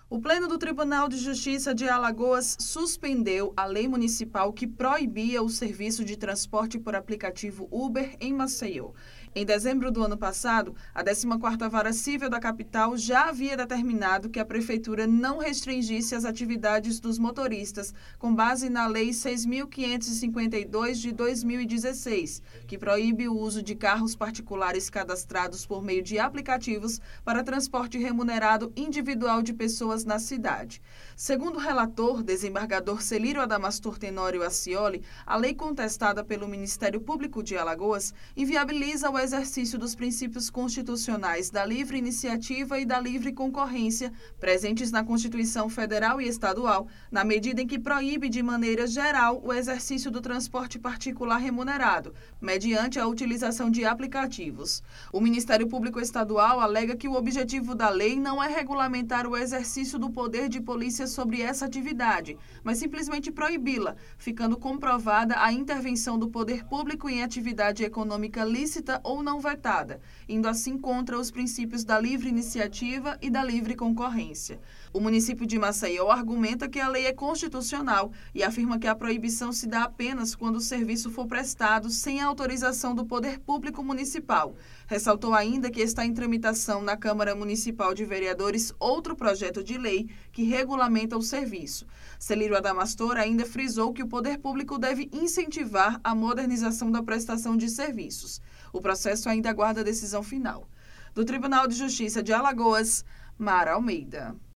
O Pleno do Tribunal de Justiça de Alagoas suspendeu a lei municipal que proibia o serviço de transporte por aplicativo Uber em Maceió. Em dezembro do ano passado, a 14ª Vara Cível da capital já havia determinado que a Prefeitura não restringisse as atividades dos motoristas, com base na Lei 6.552 de 2016, que proíbe o uso de carros particulares cadastrados por meio de aplicativos para transporte remunerado individual de pessoas na cidade. Segundo o relator, desembargador Celírio Adamastor Tenório Accioli, a lei contestada pelo Ministério Público de Alagoas inviabiliza o exercício dos princípios constitucionais da livre iniciativa e da livre concorrência, presentes na Constituição Federal e Estadual, na medida em que proíbe de maneira geral o exercício do transporte particular remunerado, mediante a utilização de aplicativos. O Ministério Público Estadual alega que o objetivo da lei não é regulamentar o exercício do poder de polícia sobre essa atividade, mas simplesmente proibi-la, ficando comprovada a intervenção do poder público em atividade econômica lícita ou não vetada, indo assim contra os princípios da livre iniciativa e da livre concorrência. O município de Maceió argumenta que a lei é constitucional e afirma que a proibição se dá apenas quando o serviço for prestado sem a autorização do poder público municipal. Ressaltou ainda que está em tramitação na Câmara Municipal de Vereadores outro projeto de lei que regulamenta o serviço. Celírio Adamastor ainda frisou que o poder público deve incentivar a modernização da prestação de serviços. O processo ainda aguarda a decisão final. Do Tribunal de Justiça de Alagoas, Mara Almeida.